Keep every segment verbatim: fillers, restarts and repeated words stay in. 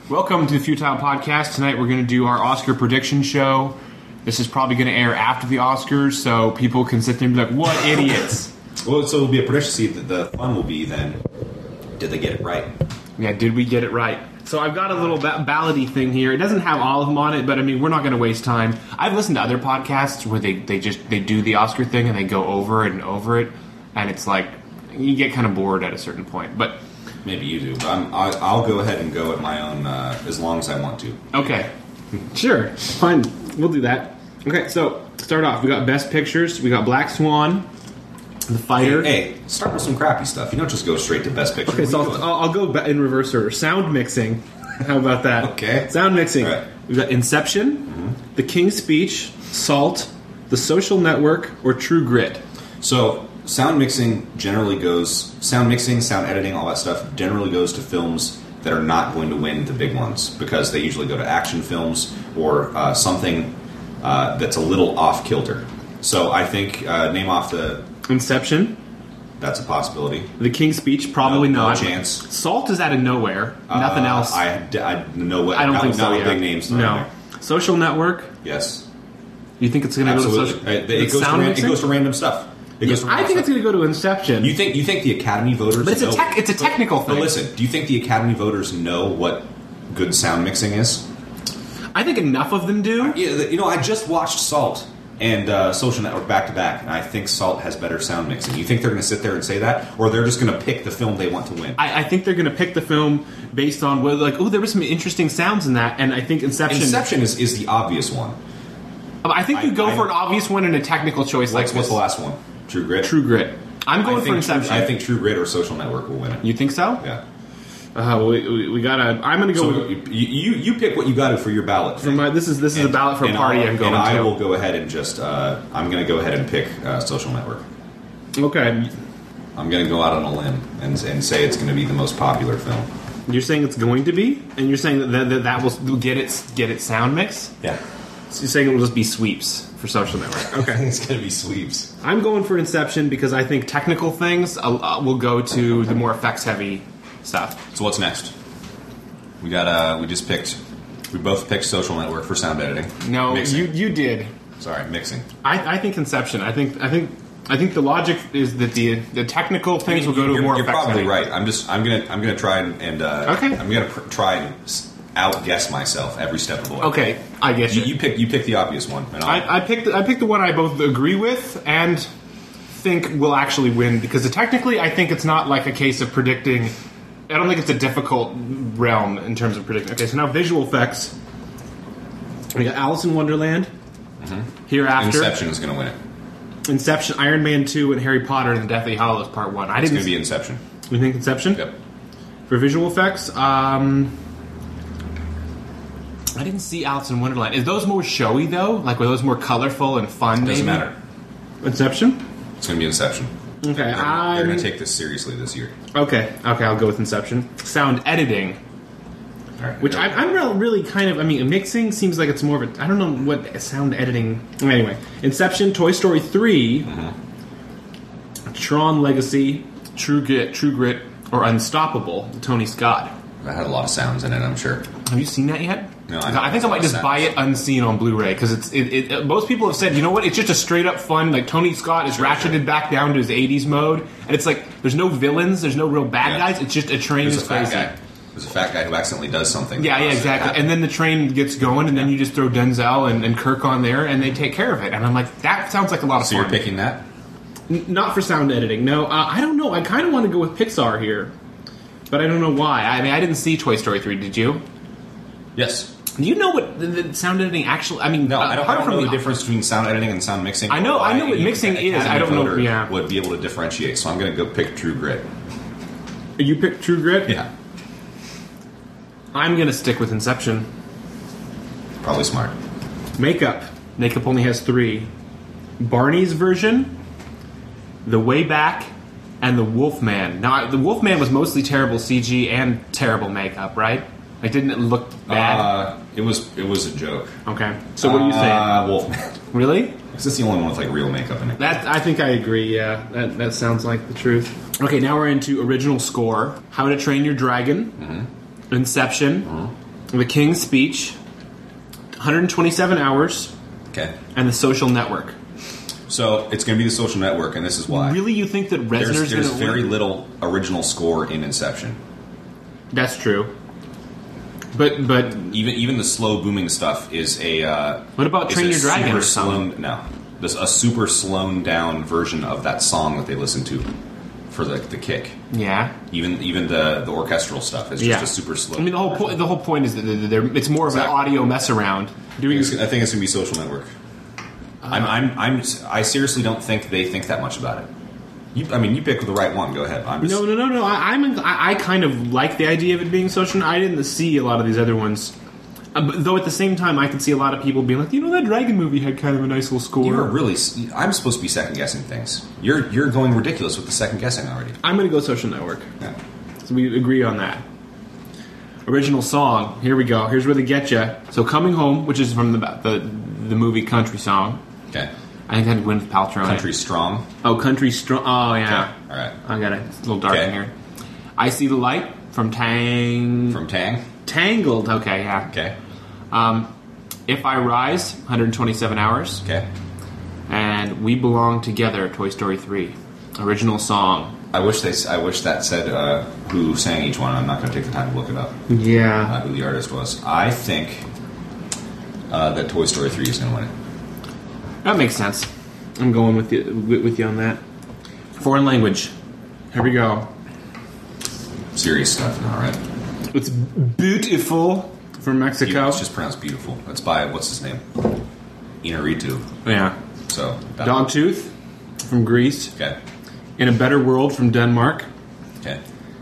Welcome to the Futile Podcast. Tonight we're going to do our Oscar prediction show. This is probably going to air after the Oscars, so people can sit there and be like, what idiots. Well, so it'll be a prediction. See, the, the fun will be then, did they get it right? Yeah, did we get it right? So I've got a little ba- ballady thing here. It doesn't have all of them on it, but I mean, we're not going to waste time. I've listened to other podcasts where they, they just they do the Oscar thing and they go over it and over it, and it's like, you get kind of bored at a certain point, but... Maybe you do, but I'm, I, I'll go ahead and go at my own uh, as long as I want to. Okay. Sure. Fine. We'll do that. Okay, so start off. We got Best Pictures. We got Black Swan, The Fighter. Hey, hey start with some crappy stuff. You don't just go straight to Best Picture. Okay, so I'll, I'll, I'll go in reverse order. Sound mixing. How about that? Okay. Sound mixing. Right. We've got Inception, mm-hmm. The King's Speech, Salt, The Social Network, or True Grit. So... Sound mixing generally goes, sound mixing, sound editing, all that stuff generally goes to films that are not going to win the big ones because they usually go to action films or uh, something uh, that's a little off kilter. So I think, uh, name off the... Inception. That's a possibility. The King's Speech, probably no, not. No chance. Salt is out of nowhere. Uh, Nothing else. I, I know what... I don't think so, not yeah. big names. No. Social Network. Yes. You think it's going to go to social... It, it, goes to ran, it goes to random stuff. Yeah, I think it's going to go to Inception. You think you think the Academy voters? But it's know, a tech, it's a technical but, thing. But listen, do you think the Academy voters know what good sound mixing is? I think enough of them do. Yeah, you know, I just watched Salt and uh, Social Network back to back, and I think Salt has better sound mixing. You think they're going to sit there and say that, or they're just going to pick the film they want to win? I, I think they're going to pick the film based on whether, like, oh, there were some interesting sounds in that, and I think Inception. Inception is, is the obvious one. I think you I, go I, for an obvious one and a technical choice like what's, this. What's the last one? True Grit? True Grit. I'm going for Inception. True, I think True Grit or Social Network will win it. You think so? Yeah. Uh, we, we, we gotta. I'm gonna go. So with, you, you you pick what you got to for your ballot. For my, this is this is and, a ballot for a party. I'll, I'm going and to. I will go ahead and just. Uh, I'm going to go ahead and pick uh, Social Network. Okay. I'm going to go out on a limb and, and say it's going to be the most popular film. You're saying it's going to be, and you're saying that that, that will get its get its sound mix. Yeah. So you're saying it will just be sweeps for Social Network. Okay. It's going to be sweeps. I'm going for Inception because I think technical things uh, will go to the more effects heavy stuff. So what's next? We got. Uh, we just picked. We both picked Social Network for sound editing. No, mixing. you you did. Sorry, mixing. I, I think Inception. I think I think I think the logic is that the the technical things I mean, will go to you're, more You're effects probably heavy. right. I'm just. I'm gonna. I'm gonna try and. and uh, okay. I'm gonna pr- try and outguess myself every step of the way. Okay, I guess you, you pick. You pick the obvious one. And I, I picked. I picked the one I both agree with and think will actually win because technically I think it's not like a case of predicting. I don't think it's a difficult realm in terms of predicting. Okay, so now visual effects. We got Alice in Wonderland. Mm-hmm. Hereafter, Inception is going to win it. Inception, Iron Man two, and Harry Potter and the Deathly Hallows Part One. I it's didn't. It's going to be Inception. You think Inception? Yep. For visual effects, um, I didn't see Alice in Wonderland. Is those more showy though? Like were those more colorful and fun? Doesn't maybe? matter. Inception. It's going to be Inception. Okay, they're, I'm... they're going to take this seriously this year. Okay, okay, I'll go with Inception. Sound editing, right, which I, I'm really kind of. I mean, mixing seems like it's more of a. I don't know what sound editing. Anyway, Inception, Toy Story three, mm-hmm. Tron Legacy, True Grit, True Grit, or Unstoppable. Tony Scott. That had a lot of sounds in it, I'm sure. Have you seen that yet? No, I, I think I might just buy it unseen on Blu-ray because it's. It, it, most people have said, you know what? It's just a straight up fun. Like Tony Scott is sure, ratcheted sure. back down to his eighties mode, and it's like there's no villains, there's no real bad yeah. guys. It's just a train There's is a fat crazy. guy. There's a fat guy who accidentally does something. Yeah, yeah, exactly. And then the train gets going, and then you just throw Denzel and, and Kirk on there, and they take care of it. And I'm like, that sounds like a lot of so fun. So you're picking that? N- not for sound editing. No, uh, I don't know. I kind of want to go with Pixar here, but I don't know why. I mean, I didn't see Toy Story three. Did you? Yes. Do you know what the, the sound editing actually? I mean, no, uh, I don't, I don't from know the, the difference between sound editing and sound mixing. I know, I know what mixing is. I don't know. Yeah, would be able to differentiate. So I'm going to go pick True Grit. You pick True Grit? Yeah. I'm going to stick with Inception. Probably smart. Makeup. Makeup only has three: Barney's version, The Way Back, and the Wolfman. Now, the Wolfman was mostly terrible C G and terrible makeup, right? Like, didn't it look bad? Uh, it was it was a joke. Okay. So what are you saying? Uh, Wolfman. Really? Is this the only one with like real makeup in it? That I think I agree. Yeah, that that sounds like the truth. Okay, now we're into original score: How to Train Your Dragon, mm-hmm. Inception, mm-hmm. The King's Speech, one hundred twenty-seven hours, Okay. and The Social Network. So it's going to be The Social Network, and this is why. Really, you think that Reznor's There's, there's going to very win? little original score in Inception. That's true. But but Even even the slow booming stuff is a. Uh, What about is Train a Your Dragon super or something? slowed- no, this a super slowed down version of that song that they listen to for the the kick. yeah, Even even the the orchestral stuff is just yeah. a super slow. I mean, the whole point. The whole point is that they're, it's more of Exactly. an audio mess around. I Doing think it's, I think it's going to be Social Network. I'm, I'm I'm I seriously don't think they think that much about it. You, I mean, you pick the right one. Go ahead. I'm just, no, no, no, no. I, I'm in, I, I kind of like the idea of it being social. I didn't see a lot of these other ones, uh, but, though. At the same time, I could see a lot of people being like, you know, that Dragon movie had kind of a nice little score. You're really. I'm supposed to be second guessing things. You're you're going ridiculous with the second guessing already. I'm going to go Social Network. Yeah. So we agree on that. Original song. Here we go. Here's where they get you. So Coming Home, which is from the the, the movie Country Song. Okay. I think that'd win with Paltrow. Country Strong. Oh, Country Strong. Oh, yeah. Okay. All right. I got it. It's a little dark Okay. in here. I See the Light from Tang. From Tang. Tangled. Okay, yeah. Okay. Um, If I Rise, one hundred twenty-seven hours. Okay. And We Belong Together, Toy Story three. Original song. I wish they. I wish that said uh, who sang each one. I'm not going to take the time to look it up. Yeah. Uh, who the artist was. I think uh, that Toy Story three is going to win it. That makes sense. I'm going with you, with with you on that. Foreign language. Here we go. Serious stuff now, right? It's beautiful from Mexico. It's just pronounced beautiful. It's by what's his name? Inarritu. Yeah. So that- Dogtooth from Greece. Okay. In a Better World from Denmark. Okay.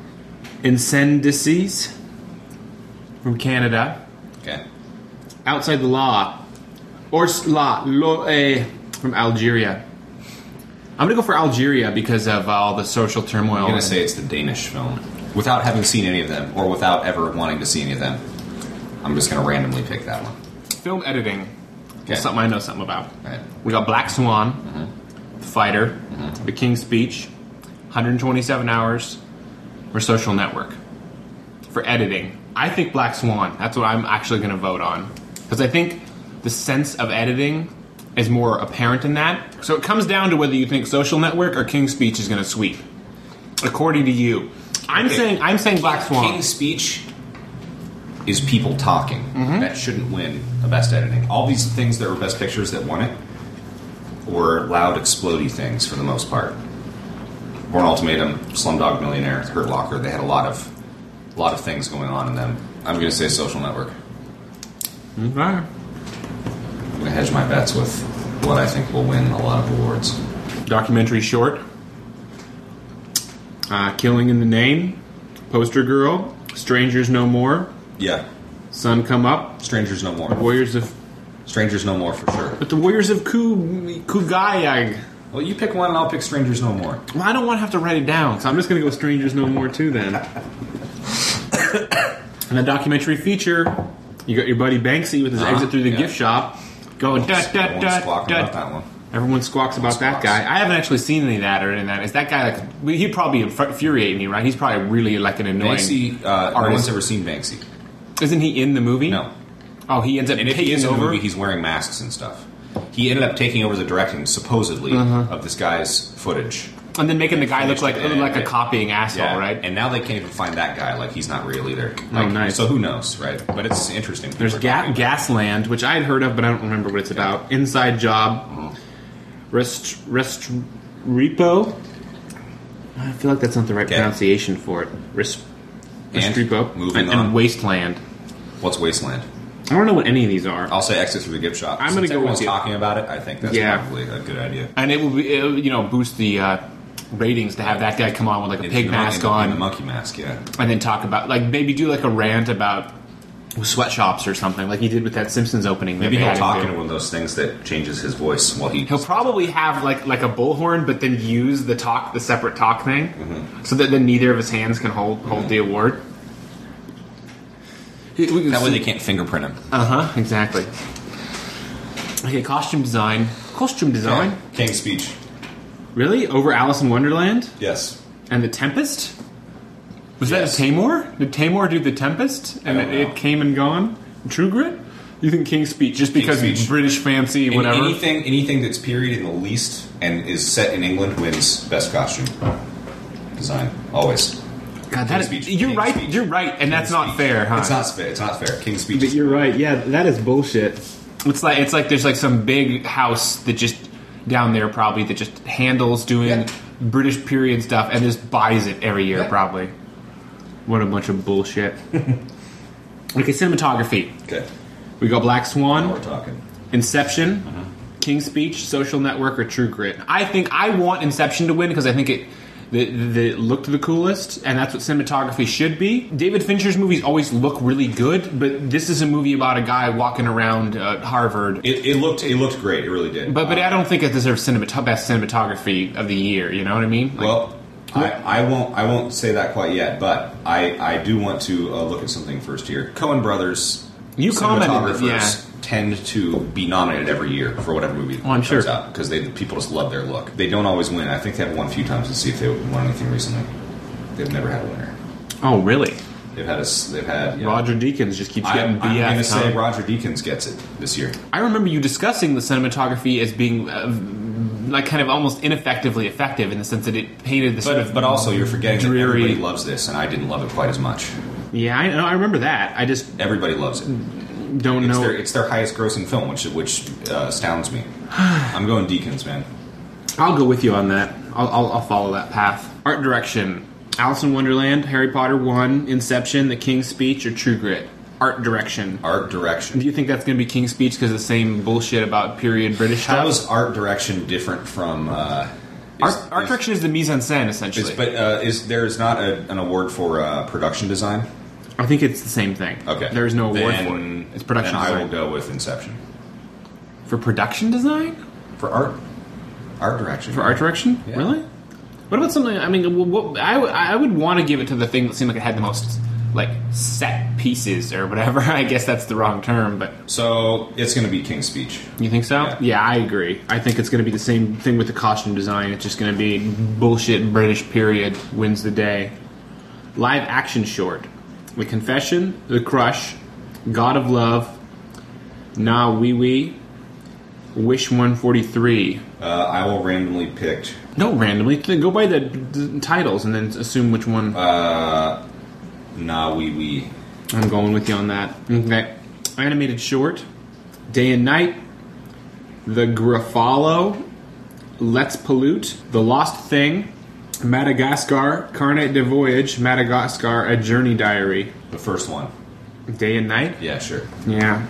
Incendices from Canada. Okay. Outside the Law. Or La Lo eh, from Algeria. I'm gonna go for Algeria because of all the social turmoil. I'm going to say it's the Danish film. Without having seen any of them, or without ever wanting to see any of them, I'm just going to randomly pick that one. film editing. Okay. Something I know something about. Right. We got Black Swan, Mm-hmm. The Fighter, The King's Speech, one hundred twenty-seven hours, or Social Network. For editing, I think Black Swan. That's what I'm actually going to vote on. Because I think the sense of editing is more apparent in that. So it comes down to whether you think Social Network or King's Speech is going to sweep. According to you. I'm Okay. saying I'm saying Black Swan. King's Speech is people talking. That shouldn't win a best editing. All these things that were best pictures that won it were loud, explodey things for the most part. Born Ultimatum, Slumdog Millionaire, Hurt Locker. They had a lot of, a lot of things going on in them. I'm going to say Social Network. Okay. I'm going to hedge my bets with what I think will win a lot of awards. Documentary short. Uh, Killing in the Name. Poster Girl. Strangers No More. Yeah, Sun Come Up. Strangers No More. Warriors of... Strangers No More for sure. But the Warriors of Ku, Kugayag. Well, you pick one and I'll pick Strangers No More. Well, I don't want to have to write it down, so I'm just going to go Strangers No More too then. And the documentary feature, you got your buddy Banksy with his Uh-huh, exit through the yeah. gift shop, going da da Everyone's da squawking about da. that one. Everyone squawks about that Squawks. guy. I haven't actually seen any of that or any of that. Is that guy like? well, He'd probably infuriate me, right? He's probably really like an annoying. Banksy, uh, no artist. one's ever seen Banksy. Isn't he in the movie? No. Oh, he ends up And if taking he is in the over. movie, he's wearing masks and stuff. He ended up taking over the directing, supposedly, Uh-huh. of this guy's footage. and then making the guy look like Finished it, like a and- copying asshole, Yeah, right? And now they can't even find that guy. Like, he's not real either. Oh, Like, nice. So who knows, right? But it's interesting. There's People are Ga- talking about Gasland, which I had heard of, but I don't remember what it's about. Inside Job, Uh-huh. Rest Rest Repo. I feel like that's not the right Okay. pronunciation for it. Rest, And Repo moving and, on. and Wasteland. it. What's Wasteland? I don't know what any of these are. I'll say exit through the gift shop. I'm Since gonna go everyone's with you. talking about it, I think that's Yeah. probably a good idea. And it will be, it'll, you know, boost the uh, ratings to have that guy come on with like a In- pig in the mask monkey- in on, the monkey mask, yeah. and then talk about like maybe do like a rant about sweatshops or something, like he did with that Simpsons opening. that Maybe they he'll had him talk do. into one of those things that changes his voice while he... He'll probably have like like a bullhorn, but then use the talk, the separate talk thing, Mm-hmm. so that then neither of his hands can hold hold the award. That way they can't fingerprint him. Uh huh. Exactly. Okay, costume design. Costume design. Yeah. King's Speech. Really? Over Alice in Wonderland Yes. and The Tempest? Was Yes. that Tamor? Did Tamor do The Tempest? And I it, don't it know. came and gone? True Grit? You think King's Speech, just because Speech. British fancy, Any- whatever? Anything, anything that's period in the least and is set in England wins best costume design always. God, that King's is, Speech. you're King's right. Speech. You're right, and that's King's not Speech. fair, huh? It's not fair. It's not fair. King's Speech. But is you're right. Yeah, that is bullshit. It's like it's like there's like some big house that just down there probably that just handles doing Yeah. British period stuff and just buys it every year Yeah. probably. What a bunch of bullshit. Okay, cinematography. Okay. We got Black Now Swan, we're talking. Inception, King's Speech, Social Network, or True Grit. I think I want Inception to win because I think it the, the looked the coolest, and that's what cinematography should be. David Fincher's movies always look really good, but this is a movie about a guy walking around uh, Harvard. It, it looked. It looked great. It really did. But but Uh, I don't think it deserves cinemat- best cinematography of the year. You know what I mean? Like, Well, I, I won't. I won't say that quite yet. But I, I do want to uh, look at something first here. Coen Brothers. You commented, cinematographers yeah. tend to be nominated every year for whatever movie Oh, I'm comes sure. out because they people just love their look. They don't always win. I think they've won a few times. Let's see if they won anything recently. They've never had a winner. oh really? They've had a. s- They've had. Yeah. Roger Deakins just keeps I, getting I'm B S. going to say huh? Roger Deakins gets it this year. I remember you discussing the cinematography as being uh, like kind of almost ineffectively effective in the sense that it painted the sort But of but also you're forgetting that dreary. everybody loves this, and I didn't love it quite as much. Yeah, I know. I remember that. I just Everybody loves it. don't It's know. their it's their highest grossing film, which which uh, astounds me. I'm going Deakins, man. I'll go with you on that. I'll, I'll, I'll follow that path. Art direction: Alice in Wonderland, Harry Potter one, Inception, The King's Speech, or True Grit. Art direction. Art direction. Do you think that's going to be King's Speech because of the same bullshit about period British stuff? How is art direction different from uh, art, is- art is- direction is the mise en scène, essentially. is- but uh, is there is not a, an award for uh, production design? I think it's the same thing. Okay, There is no award Then- for it. It's production Then I design. will go with Inception For production design? for art. Art direction For art direction? Yeah. Really? What about something? I mean, what, I, would- I would want to give it to the thing that seemed like it had the most like set pieces or whatever. I guess that's the wrong term, but So it's going to be King's Speech. you think so? Yeah. Yeah, I agree. I think it's going to be the same thing with the costume design. It's just going to be bullshit British period wins the day. Live action short: The Confession, The Crush, God of Love, Nah Wee Wee, Wish one forty-three. Uh, I will randomly pick No, randomly. Go by the, the titles and then assume which one. uh, Nah Wee Wee. I'm going with you on that. Okay. Animated short: Day and Night, The Gruffalo, Let's Pollute, The Lost Thing, Madagascar, Carnet de Voyage, Madagascar, A Journey Diary. The first one. Day and Night? Yeah, sure. Yeah.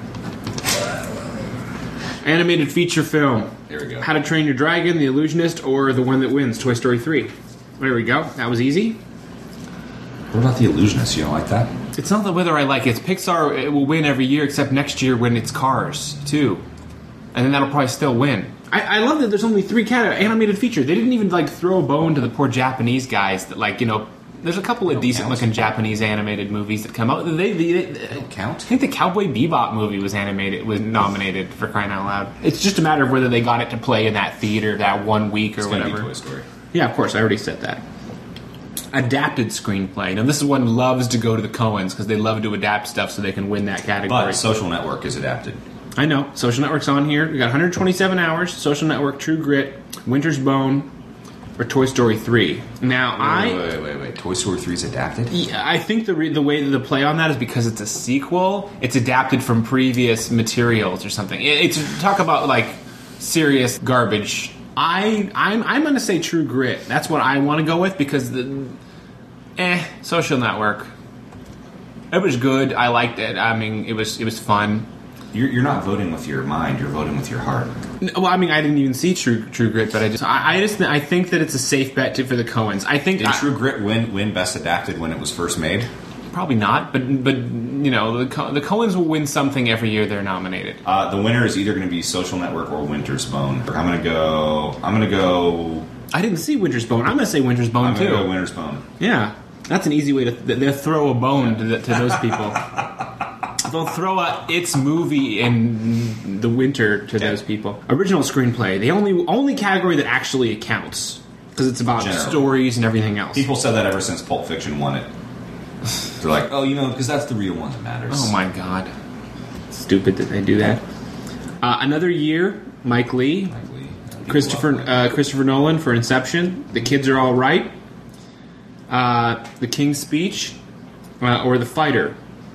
Animated feature film. There we go. How to Train Your Dragon, The Illusionist, or the one that wins, Toy Story three. There we go. That was easy. What about The Illusionist? You don't like that? It's not the whether I like it. It's Pixar. It will win every year except next year when it's Cars too, and then that'll probably still win. I, I love that there's only three cat animated feature. They didn't even like throw a bone to the poor Japanese guys that like you know. There's a couple of decent count. looking Japanese animated movies that come out. They, they, they Don't count. I think the Cowboy Bebop movie was animated, was nominated for crying out loud. It's just a matter of whether they got it to play in that theater that one week or It's going to be whatever. Toy Story. Yeah, of course. I already said that. Adapted screenplay. Now, this is one loves to go to the Coens because they love to adapt stuff so they can win that category. But Social Network is adapted. I know. Social Network's on here. We got one hundred twenty-seven hours. Social Network, True Grit, Winter's Bone, or Toy Story three. Now, I... Wait, wait, wait, wait. Toy Story three is adapted? Yeah, I think the re- the way that the play on that is because it's a sequel. It's adapted from previous materials or something. It, it's talk about like serious garbage. I I'm I'm gonna say True Grit. That's what I want to go with because the eh Social Network. It was good. I liked it. I mean, it was it was fun. You're, you're not voting with your mind. You're voting with your heart. N- Well, I mean, I didn't even see True True Grit, but I just I, I just I think that it's a safe bet to, for the Coens. I think Did I- True Grit win win Best Adapted when it was first made? probably not, but but you know the Co- the Coens will win something every year they're nominated. Uh, the winner is either going to be Social Network or Winter's Bone. I'm going to go. I'm going to go. I didn't see Winter's Bone. I'm gonna say Winter's Bone I'm going too. to go Winter's Bone. Yeah, that's an easy way to th- they'll throw a bone to, the, to those people. They'll throw a its movie in the winter to Yeah. those people. Original screenplay, the only only category that actually counts because it's about Generally. stories and everything else. People said that ever since Pulp Fiction won it. They're like, oh, you know, because that's the real one that matters. Oh my god. Stupid that they do that. Uh, another year, Mike Lee, Mike Lee. Christopher uh, Christopher Nolan for Inception. The Kids Are All Right. Uh, the King's Speech, uh, or The Fighter.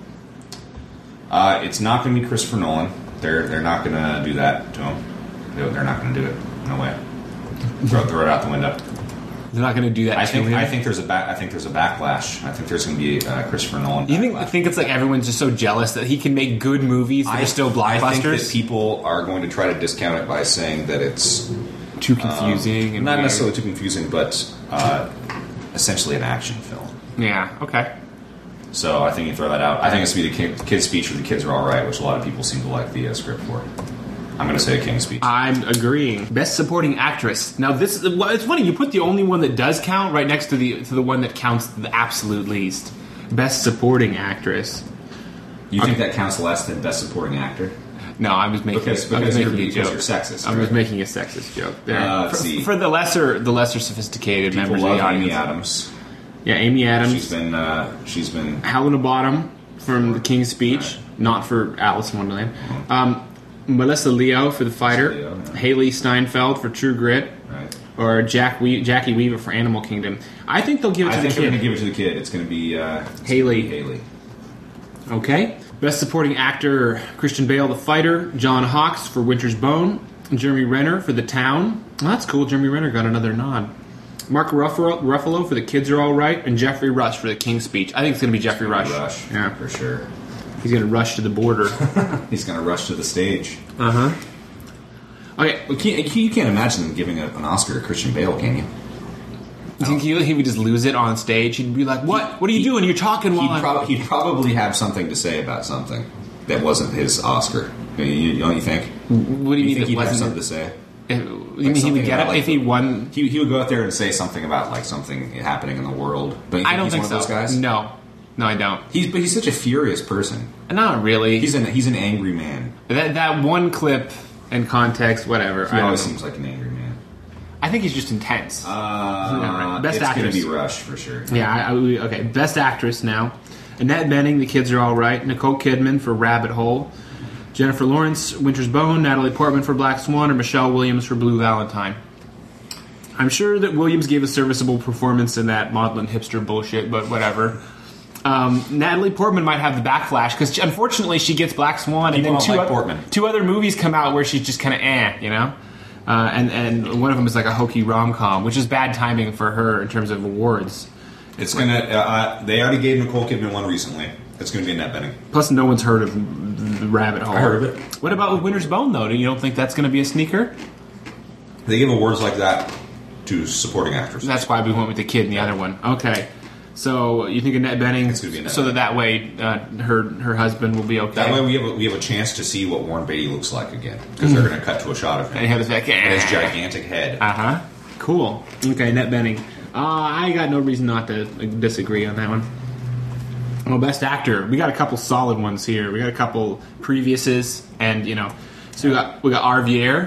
Uh, it's not going to be Christopher Nolan. They're they're not going to do that to him. They're they're not going to do it. No way. Throw, throw it out the window. They're not going to do that. I to think him. I think there's a back, I think there's a backlash. I think there's going to be uh, Christopher Nolan. You think backlash. think it's like everyone's just so jealous that he can make good movies that I, are still blockbusters? I think that people are going to try to discount it by saying that it's too confusing um, and not weird. necessarily too confusing, but uh, essentially an action film. Yeah. Okay. So I think you throw that out. I think it's going to be the kid, kid's speech or The Kids Are All Right, which a lot of people seem to like the uh, script for. I'm going to say King's Speech. I'm agreeing. Best Supporting Actress. Now this well, it's funny. You put the only one that does count right next to the to the one that counts the absolute least. Best Supporting Actress. You think that counts less than Best Supporting Actor? No, I was making. Because, I was because, you're, making a because joke. you're sexist. I right? was making a sexist joke there. Uh, for, let's see. for the lesser the lesser sophisticated People members of love the audience. Amy Adams. Yeah, Amy Adams. She's been uh, she's been Helena Bottom from The King's Speech, Right. not for Alice in Wonderland. Um, Melissa Leo for The Fighter. Leo, yeah. Haley Steinfeld for True Grit. right. Or Jack we- Jackie Weaver for Animal Kingdom. I think they'll give it I to think the they're kid. going to give it to the kid. It's going to be uh, it's Haley. gonna be Haley. Okay. Best Supporting Actor, Christian Bale, The Fighter. John Hawkes for Winter's Bone. Jeremy Renner for The Town. Oh, that's cool. Jeremy Renner got another nod. Mark Ruffalo, Ruffalo for The Kids Are All Right. And Jeffrey Rush for The King's Speech. I think it's going to be Jeffrey Rush. Rush. Yeah. For sure. He's going to rush to the border. He's going to rush to the stage. Uh-huh. Okay. Well, can't, you can't imagine them giving a, an Oscar to Christian Bale, can you? You think he, he would just lose it on stage? He'd be like, "What? What are you He- doing? You're talking while He'd, I'm." prob- he'd probably have something to say about something that wasn't his Oscar. You, you, don't you think? What do you, You mean think it he'd have wasn't? something to say? If, you mean he something would get about, it like, if he the- won? He, he would go out there and say something about like something happening in the world. Don't you think I don't he's think one so. of those guys? No, no, I don't. He's but he's such a furious person. Not really. He's an he's an angry man. that that one clip in context, whatever. He I don't always know. seems like an angry man. I think he's just intense. Uh, right. Best it's actress. going to be Rush for sure. yeah. I, I, we- okay. Best actress now. Annette Bening, The Kids Are All Right. Nicole Kidman for Rabbit Hole. Jennifer Lawrence, Winter's Bone. Natalie Portman for Black Swan, or Michelle Williams for Blue Valentine. I'm sure that Williams gave a serviceable performance in that maudlin hipster bullshit, but whatever. Um, Natalie Portman might have the backflash because unfortunately she gets Black Swan, and People then don't two, like oth- Portman. two other movies come out where she's just kind of eh, you know. Uh, and and one of them is like a hokey rom com, which is bad timing for her in terms of awards. It's gonna. Uh, uh, they already gave Nicole Kidman one recently. It's gonna be Annette Bening. Plus, no one's heard of the Rabbit Hole. I heard of it. What about with Winter's Bone though? Do you don't think that's going to be a sneaker? They give awards like that to supporting actors. That's why we went with the kid in the other one. Okay. So you think Annette Bening, It's gonna be Annette so that Bening. that way uh, her her husband will be okay. That way we have a, we have a chance to see what Warren Beatty looks like again because they're going to cut to a shot of him and he has like, and his gigantic head. Uh huh. Cool. Okay, Annette Bening. Uh, I got no reason not to disagree on that one. Well, best actor. We got a couple solid ones here. We got a couple previous's, and you know, so we got we got Arvier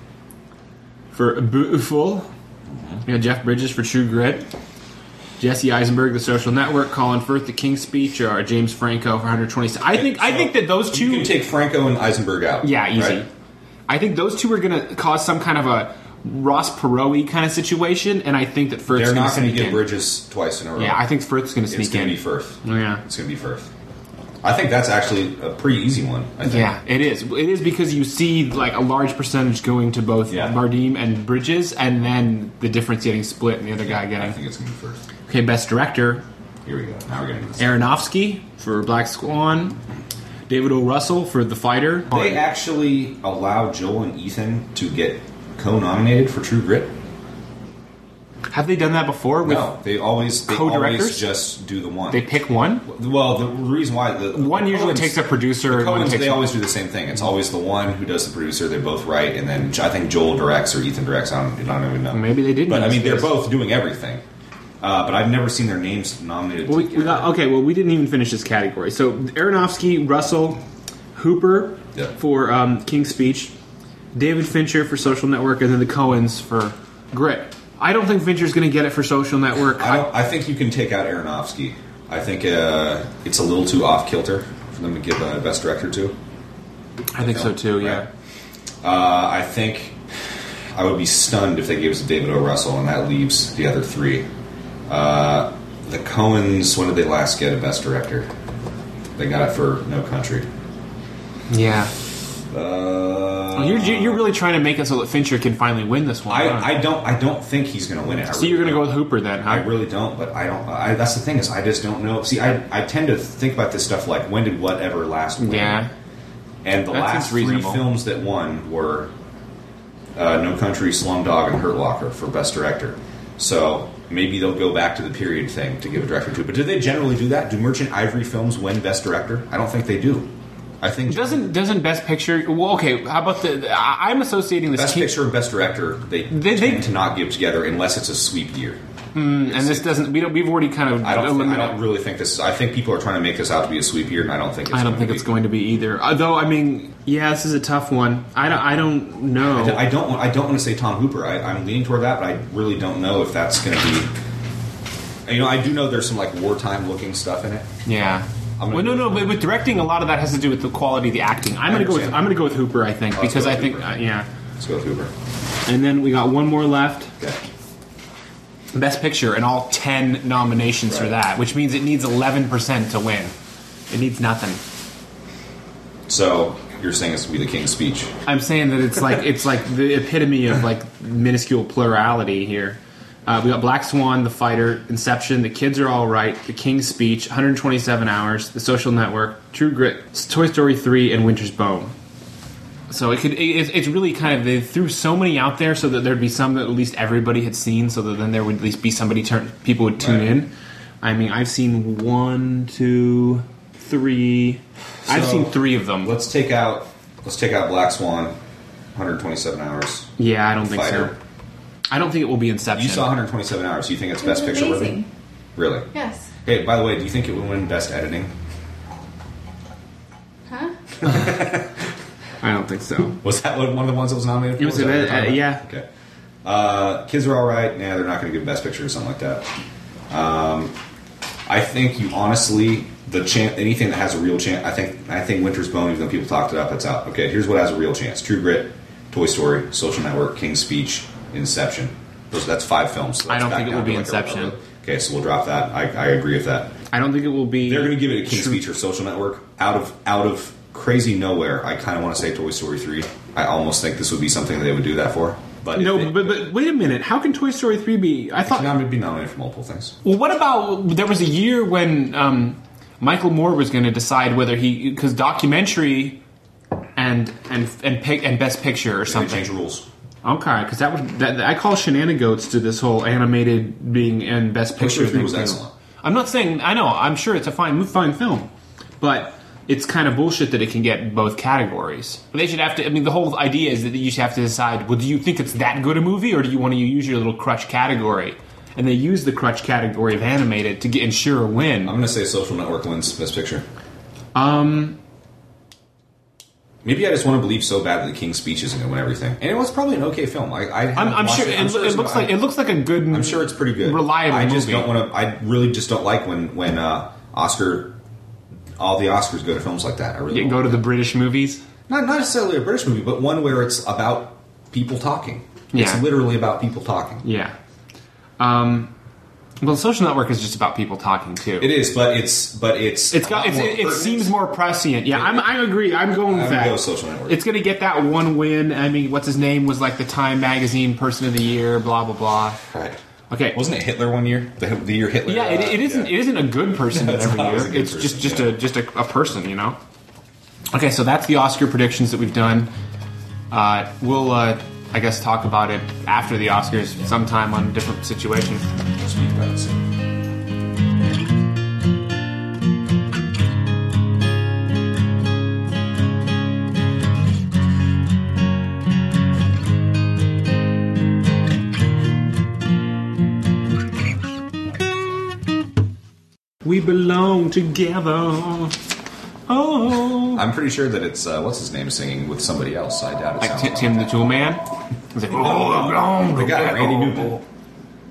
for Beautiful. We got Jeff Bridges for True Grit. Jesse Eisenberg, The Social Network. Colin Firth, The King's Speech, or James Franco for one twenty. I think I So, think that those two. You can take Franco and Eisenberg out. Yeah, easy. right? I think those two are going to cause some kind of a Ross Perot kind of situation, and I think that Firth's They're going not to going to sneak give in. Bridges twice in a row. Yeah, I think Firth's going to it's sneak going in. to be Firth. Yeah. It's going to be Firth. I think that's actually a pretty easy one. I think. Yeah, it is. It is because you see like a large percentage going to both Yeah. Bardem and Bridges, and then the difference getting split and the other guy I getting. think it's going to be Firth. Okay, best director. Here we go. Now we're getting this. Aronofsky for Black Swan. David O. Russell for The Fighter. They actually allow Joel and Ethan to get co-nominated for True Grit. Have they done that before? With No, they always they co-directors? always just do the one. They pick one? well, the reason why the One the usually Coens- takes a producer and The one Coens, takes they one. always do the same thing. It's always the one who does the producer. They both write, and then I think Joel directs or Ethan directs. I don't, I don't even know. Maybe they did. But I use mean, they're this. both doing everything. Uh, but I've never seen their names nominated. Well, we, we together. got, okay, well, we didn't even finish this category. So Aronofsky, Russell, Hooper Yeah. for um, King's Speech, David Fincher for Social Network, and then the Coens for Grit. I don't think Fincher's going to get it for Social Network. I, don't, I think you can take out Aronofsky. I think uh, it's a little too off kilter for them to give a Best Director to. I think so too. Yeah. Right. Uh, I think I would be stunned if they gave us David O. Russell, and that leaves the other three. Uh, the Coens. When did they last get a Best Director? They got it for No Country. Yeah. Uh, you're you're really trying to make it so that Fincher can finally win this one. I, huh? I don't I don't think he's going to win it. I so really you're going to don't. go with Hooper then, huh? I really don't, but I don't. I, that's the thing is I just don't know. See, I I tend to think about this stuff like when did whatever last win? Yeah. And the That last seems three reasonable. films that won were uh, No Country, Slumdog, and Hurt Locker for Best Director. So maybe they'll go back to the period thing to give a director to. But do they generally do that? Do Merchant Ivory films win Best Director? I don't think they do. I think Doesn't doesn't Best Picture? Well, okay. How about the? I- I'm associating this. Best King- Picture and Best Director they, They- tend they- to not give together unless it's a sweep year. and this doesn't. We don't. We've already kind of. I don't. Think, I eliminated- don't really think this. Is, I think people are trying to make this out to be a sweep year, and I don't think. It's I don't going think to it's be. going to be either. Although, I mean, yeah, this is a tough one. I don't. I don't know. I don't- I don't. Want, I don't want to say Tom Hooper. I, I'm leaning toward that, but I really don't know if that's going to be. You know, I do know there's some like wartime looking stuff in it. Yeah. I'm gonna Well, no, go no, with but with directing, a lot of that has to do with the quality of the acting. I'm I going to go with. understand. I'm going to go with Hooper. I think Oh, let's because go I with think, Hooper. uh, yeah. Let's go with Hooper. And then we got one more left. Okay. Best Picture and all ten nominations for Right. that, which means it needs eleven percent to win. It needs nothing. So you're saying it's to be the King's Speech? I'm saying that it's like it's like the epitome of like minuscule plurality here. Uh, we got Black Swan, The Fighter, Inception, The Kids Are All Right, The King's Speech, one hundred twenty-seven hours, The Social Network, True Grit, Toy Story three, and Winter's Bone. So it could it, it's really kind of they threw so many out there so that there'd be some that at least everybody had seen, so that then there would at least be somebody turn people would tune Right. in. I mean, I've seen one, two, three. I've So, seen three of them. Let's take out. Let's take out Black Swan. one hundred twenty-seven hours. Yeah, I don't think Fighter. so. I don't think it will be Inception. You saw one hundred twenty-seven hours. Do you think it's Best It's Picture worthy? amazing. Really? Yes. Hey, by the way, do you think it would win Best Editing? Huh? I don't think so. Was that one of the ones that was nominated for? It was Is that a what you're bit- talking uh, about? yeah. Okay. Uh, Kids Are All Right. Nah, they're not going to give Best Picture or something like that. Um, I think you honestly, the chance, anything that has a real chance. I think I think Winter's Bone, even though people talked it up, it's out. Okay, here's what has a real chance: True Grit, Toy Story, Social Network, King's Speech, Inception. Those, that's five films. So I that's don't back think it down will be to like a- Inception. Okay, so we'll drop that. I, I agree with that. I don't think it will be. They're going to give it a King's True- Speech or Social Network out of out of crazy nowhere. I kind of want to say Toy Story three. I almost think this would be something that they would do that for. But No, if it, but, but wait a minute. How can Toy Story three be? I it thought. can be nominated for multiple things. Well, what about there was a year when um, Michael Moore was going to decide whether he because documentary and and and pick and Best Picture or They something. change the rules. Okay, because that was that, I call shenanigans to this whole animated being and Best Toy Picture Story three thing. was too. excellent. I'm not saying I know. I'm sure it's a fine fine film, but it's kind of bullshit that it can get both categories. They should have to. I mean, the whole idea is that you should have to decide. Well, do you think it's that good a movie, or do you want to use your little crutch category? And they use the crutch category of animated to get, ensure a win. I'm going to say Social Network wins Best Picture. Um, Maybe I just want to believe so bad that the King's Speech isn't going to win everything. And it was probably an okay film. I, I I'm, I'm watched sure. it. It, I'm sure it it's looks gonna- like it looks like a good. I'm sure it's pretty good. reliable I just movie. don't want to. I really just don't like when when uh, Oscar, all the Oscars go to films like that. I really You don't go to like the that. British movies. not not necessarily a British movie, but one where it's about people talking. Yeah. It's literally about people talking. Yeah. Um. Well, the Social Network is just about people talking too. It is, but it's but it's It's a got. lot It's, more it, it pertinent. seems more prescient. Yeah, I'm, I agree. I'm going I with would that. go Social Network. It's going to get that one win. I mean, what's his name was like the Time Magazine Person of the Year. Blah blah blah. right. Okay. Wasn't it Hitler one year? The, the year Hitler. Yeah, it, uh, it isn't. yeah. It isn't a good person Yeah, it's every not year. always a good It's just person, just yeah. a just a, a person, you know. Okay, so that's the Oscar predictions that we've done. Uh, we'll, uh, I guess, talk about it after the Oscars sometime on a different situation. Speak about it soon. We belong together. Oh, I'm pretty sure that it's uh, what's his name singing with somebody else. I doubt it. like sounds Tim, Tim the Tool Man. It's like, oh, the guy, Randy Newman.